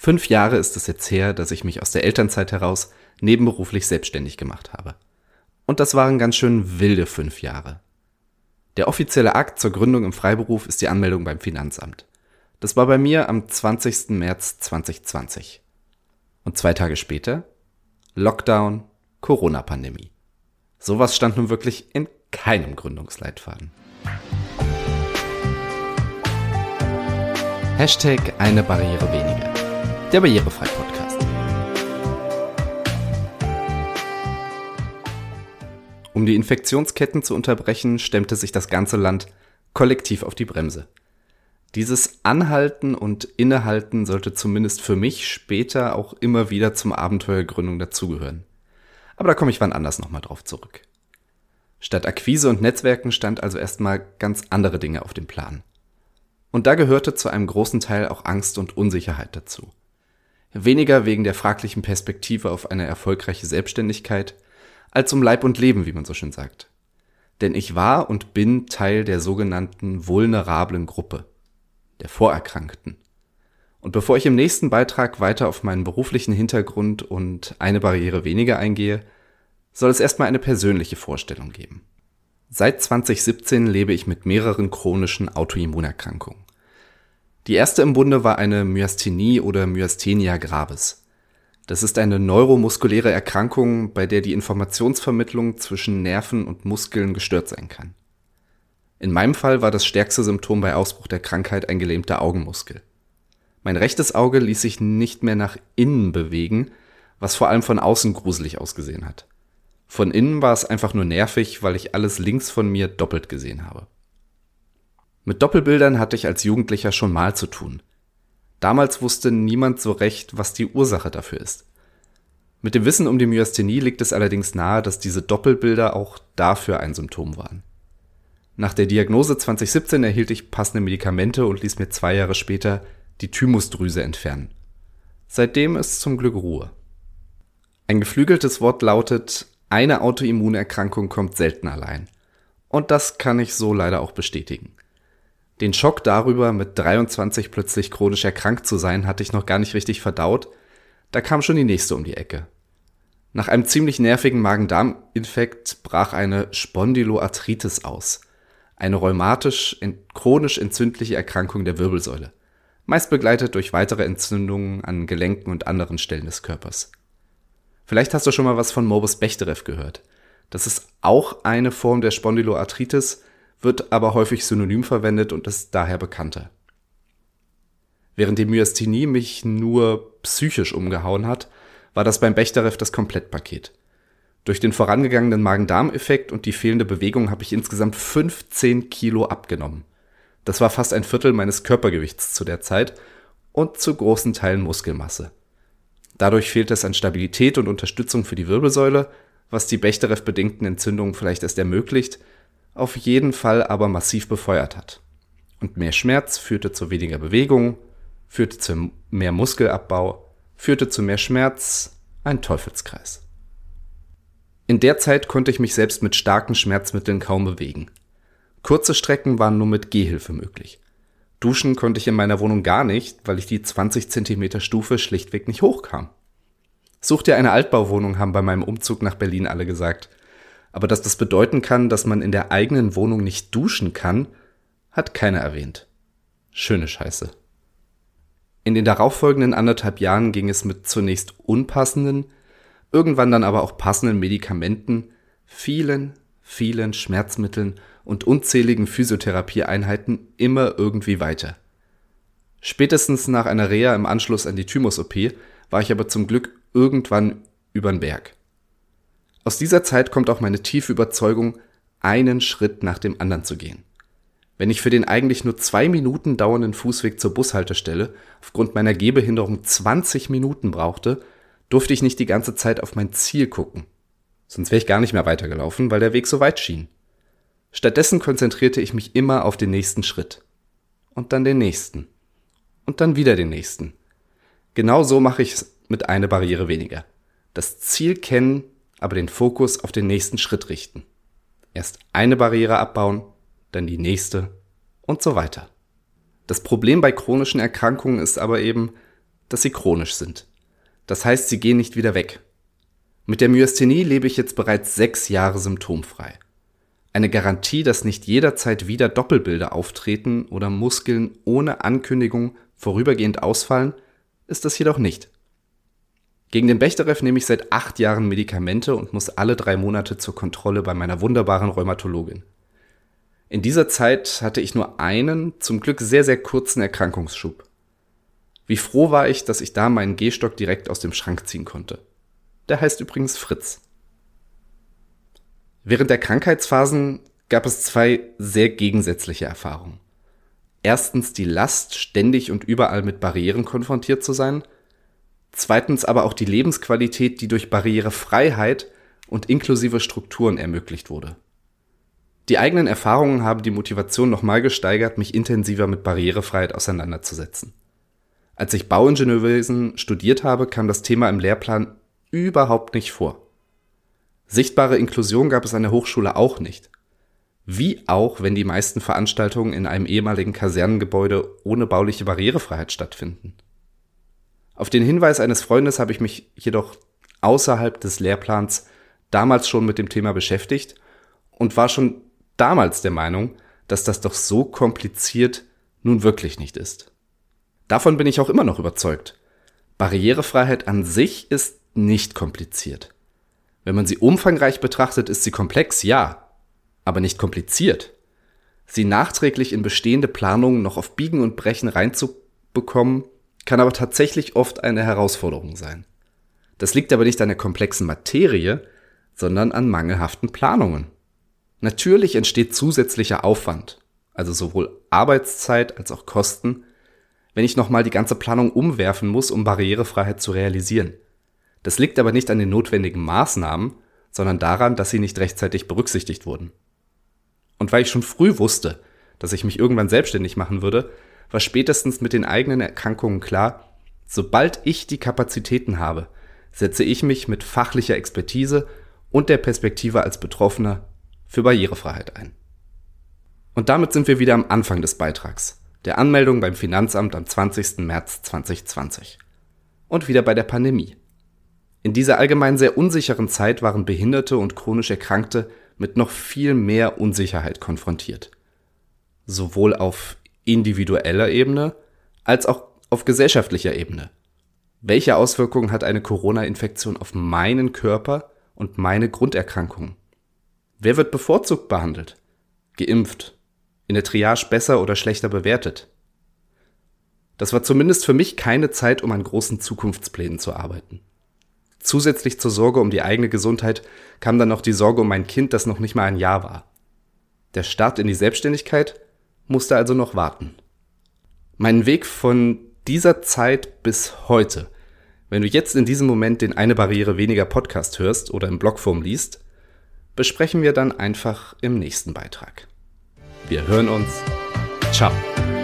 5 Jahre ist es jetzt her, dass ich mich aus der Elternzeit heraus nebenberuflich selbstständig gemacht habe. Und das waren ganz schön wilde 5 Jahre. Der offizielle Akt zur Gründung im Freiberuf ist die Anmeldung beim Finanzamt. Das war bei mir am 20. März 2020. Und 2 Tage später Lockdown, Corona-Pandemie. Sowas stand nun wirklich in keinem Gründungsleitfaden. Hashtag eine Barriere weniger. Der Barrierefrei-Podcast. Um die Infektionsketten zu unterbrechen, stemmte sich das ganze Land kollektiv auf die Bremse. Dieses Anhalten und Innehalten sollte zumindest für mich später auch immer wieder zum Abenteuergründung dazugehören. Aber da komme ich wann anders nochmal drauf zurück. Statt Akquise und Netzwerken stand also erstmal ganz andere Dinge auf dem Plan. Und da gehörte zu einem großen Teil auch Angst und Unsicherheit dazu. Weniger wegen der fraglichen Perspektive auf eine erfolgreiche Selbstständigkeit, als um Leib und Leben, wie man so schön sagt. Denn ich war und bin Teil der sogenannten vulnerablen Gruppe, der Vorerkrankten. Und bevor ich im nächsten Beitrag weiter auf meinen beruflichen Hintergrund und eine Barriere weniger eingehe, soll es erstmal eine persönliche Vorstellung geben. Seit 2017 lebe ich mit mehreren chronischen Autoimmunerkrankungen. Die erste im Bunde war eine Myasthenie oder Myasthenia gravis. Das ist eine neuromuskuläre Erkrankung, bei der die Informationsvermittlung zwischen Nerven und Muskeln gestört sein kann. In meinem Fall war das stärkste Symptom bei Ausbruch der Krankheit ein gelähmter Augenmuskel. Mein rechtes Auge ließ sich nicht mehr nach innen bewegen, was vor allem von außen gruselig ausgesehen hat. Von innen war es einfach nur nervig, weil ich alles links von mir doppelt gesehen habe. Mit Doppelbildern hatte ich als Jugendlicher schon mal zu tun. Damals wusste niemand so recht, was die Ursache dafür ist. Mit dem Wissen um die Myasthenie liegt es allerdings nahe, dass diese Doppelbilder auch dafür ein Symptom waren. Nach der Diagnose 2017 erhielt ich passende Medikamente und ließ mir 2 Jahre später die Thymusdrüse entfernen. Seitdem ist zum Glück Ruhe. Ein geflügeltes Wort lautet: Eine Autoimmunerkrankung kommt selten allein. Und das kann ich so leider auch bestätigen. Den Schock darüber, mit 23 plötzlich chronisch erkrankt zu sein, hatte ich noch gar nicht richtig verdaut. Da kam schon die nächste um die Ecke. Nach einem ziemlich nervigen Magen-Darm-Infekt brach eine Spondyloarthritis aus. Eine chronisch entzündliche Erkrankung der Wirbelsäule. Meist begleitet durch weitere Entzündungen an Gelenken und anderen Stellen des Körpers. Vielleicht hast du schon mal was von Morbus Bechterew gehört. Das ist auch eine Form der Spondyloarthritis, wird aber häufig synonym verwendet und ist daher bekannter. Während die Myasthenie mich nur psychisch umgehauen hat, war das beim Bechterew das Komplettpaket. Durch den vorangegangenen Magen-Darm-Effekt und die fehlende Bewegung habe ich insgesamt 15 Kilo abgenommen. Das war fast ein Viertel meines Körpergewichts zu der Zeit und zu großen Teilen Muskelmasse. Dadurch fehlt es an Stabilität und Unterstützung für die Wirbelsäule, was die Bechterew-bedingten Entzündungen vielleicht erst ermöglicht, auf jeden Fall aber massiv befeuert hat. Und mehr Schmerz führte zu weniger Bewegung, führte zu mehr Muskelabbau, führte zu mehr Schmerz, ein Teufelskreis. In der Zeit konnte ich mich selbst mit starken Schmerzmitteln kaum bewegen. Kurze Strecken waren nur mit Gehhilfe möglich. Duschen konnte ich in meiner Wohnung gar nicht, weil ich die 20 cm Stufe schlichtweg nicht hochkam. Such dir eine Altbauwohnung, haben bei meinem Umzug nach Berlin alle gesagt. Aber dass das bedeuten kann, dass man in der eigenen Wohnung nicht duschen kann, hat keiner erwähnt. Schöne Scheiße. In den darauffolgenden 1,5 Jahren ging es mit zunächst unpassenden, irgendwann dann aber auch passenden Medikamenten, vielen Schmerzmitteln und unzähligen Physiotherapieeinheiten immer irgendwie weiter. Spätestens nach einer Reha im Anschluss an die Thymus-OP war ich aber zum Glück irgendwann übern Berg. Aus dieser Zeit kommt auch meine tiefe Überzeugung, einen Schritt nach dem anderen zu gehen. Wenn ich für den eigentlich nur 2 Minuten dauernden Fußweg zur Bushaltestelle aufgrund meiner Gehbehinderung 20 Minuten brauchte, durfte ich nicht die ganze Zeit auf mein Ziel gucken. Sonst wäre ich gar nicht mehr weitergelaufen, weil der Weg so weit schien. Stattdessen konzentrierte ich mich immer auf den nächsten Schritt. Und dann den nächsten. Und dann wieder den nächsten. Genau so mache ich es mit einer Barriere weniger. Das Ziel kennen, aber den Fokus auf den nächsten Schritt richten. Erst eine Barriere abbauen, dann die nächste und so weiter. Das Problem bei chronischen Erkrankungen ist aber eben, dass sie chronisch sind. Das heißt, sie gehen nicht wieder weg. Mit der Myasthenie lebe ich jetzt bereits 6 Jahre symptomfrei. Eine Garantie, dass nicht jederzeit wieder Doppelbilder auftreten oder Muskeln ohne Ankündigung vorübergehend ausfallen, ist das jedoch nicht. Gegen den Bechterew nehme ich seit 8 Jahren Medikamente und muss alle 3 Monate zur Kontrolle bei meiner wunderbaren Rheumatologin. In dieser Zeit hatte ich nur einen, zum Glück sehr, sehr kurzen Erkrankungsschub. Wie froh war ich, dass ich da meinen Gehstock direkt aus dem Schrank ziehen konnte. Der heißt übrigens Fritz. Während der Krankheitsphasen gab es 2 sehr gegensätzliche Erfahrungen. Erstens die Last, ständig und überall mit Barrieren konfrontiert zu sein. Zweitens aber auch die Lebensqualität, die durch Barrierefreiheit und inklusive Strukturen ermöglicht wurde. Die eigenen Erfahrungen haben die Motivation nochmal gesteigert, mich intensiver mit Barrierefreiheit auseinanderzusetzen. Als ich Bauingenieurwesen studiert habe, kam das Thema im Lehrplan überhaupt nicht vor. Sichtbare Inklusion gab es an der Hochschule auch nicht. Wie auch, wenn die meisten Veranstaltungen in einem ehemaligen Kasernengebäude ohne bauliche Barrierefreiheit stattfinden. Auf den Hinweis eines Freundes habe ich mich jedoch außerhalb des Lehrplans damals schon mit dem Thema beschäftigt und war schon damals der Meinung, dass das doch so kompliziert nun wirklich nicht ist. Davon bin ich auch immer noch überzeugt. Barrierefreiheit an sich ist nicht kompliziert. Wenn man sie umfangreich betrachtet, ist sie komplex, ja, aber nicht kompliziert. Sie nachträglich in bestehende Planungen noch auf Biegen und Brechen reinzubekommen, kann aber tatsächlich oft eine Herausforderung sein. Das liegt aber nicht an der komplexen Materie, sondern an mangelhaften Planungen. Natürlich entsteht zusätzlicher Aufwand, also sowohl Arbeitszeit als auch Kosten, wenn ich nochmal die ganze Planung umwerfen muss, um Barrierefreiheit zu realisieren. Das liegt aber nicht an den notwendigen Maßnahmen, sondern daran, dass sie nicht rechtzeitig berücksichtigt wurden. Und weil ich schon früh wusste, dass ich mich irgendwann selbstständig machen würde, war spätestens mit den eigenen Erkrankungen klar, sobald ich die Kapazitäten habe, setze ich mich mit fachlicher Expertise und der Perspektive als Betroffener für Barrierefreiheit ein. Und damit sind wir wieder am Anfang des Beitrags, der Anmeldung beim Finanzamt am 20. März 2020. Und wieder bei der Pandemie. In dieser allgemein sehr unsicheren Zeit waren Behinderte und chronisch Erkrankte mit noch viel mehr Unsicherheit konfrontiert. Sowohl auf individueller Ebene als auch auf gesellschaftlicher Ebene. Welche Auswirkungen hat eine Corona-Infektion auf meinen Körper und meine Grunderkrankungen? Wer wird bevorzugt behandelt? Geimpft? In der Triage besser oder schlechter bewertet? Das war zumindest für mich keine Zeit, um an großen Zukunftsplänen zu arbeiten. Zusätzlich zur Sorge um die eigene Gesundheit kam dann noch die Sorge um mein Kind, das noch nicht mal ein Jahr war. Der Start in die Selbstständigkeit musste also noch warten. Meinen Weg von dieser Zeit bis heute, wenn du jetzt in diesem Moment den Eine Barriere weniger Podcast hörst oder in Blogform liest, besprechen wir dann einfach im nächsten Beitrag. Wir hören uns. Ciao.